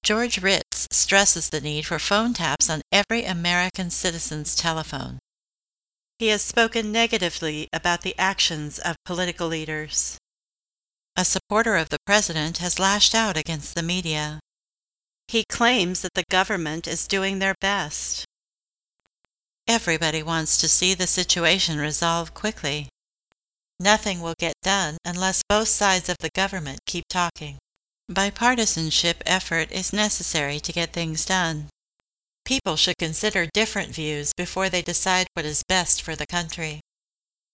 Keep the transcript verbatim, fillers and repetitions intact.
George Ritz stresses the need for phone taps on every American citizen's telephone. He has spoken negatively about the actions of political leaders. A supporter of the president has lashed out against the media. He claims that the government is doing their best. Everybody wants to see the situation resolved quickly. Nothing will get done unless both sides of the government keep talking. Bipartisanship effort is necessary to get things done. People should consider different views before they decide what is best for the country.